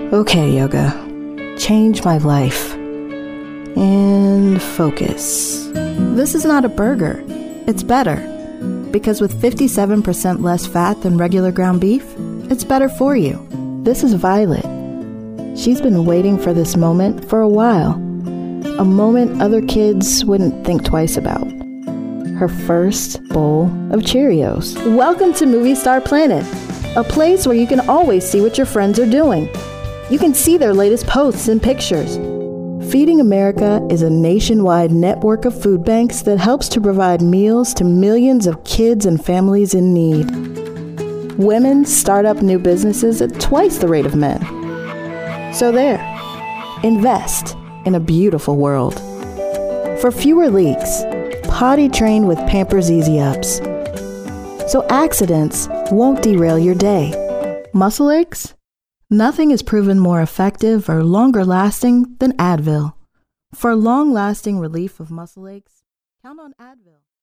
Okay, yoga. Change my life. And focus. This is not a burger. It's better. Because with 57% less fat than regular ground beef, it's better for you. This is Violet. She's been waiting for this moment for a while. A moment other kids wouldn't think twice about. Her first bowl of Cheerios. Welcome to Movie Star Planet, a place where you can always see what your friends are doing. You can see their latest posts and pictures. Feeding America is a nationwide network of food banks that helps to provide meals to millions of kids and families in need. Women start up new businesses at twice the rate of men. So there, invest in a beautiful world. For fewer leaks, potty train with Pampers Easy Ups. So accidents won't derail your day. Muscle aches? Nothing is proven more effective or longer lasting than Advil. For long-lasting relief of muscle aches, count on Advil.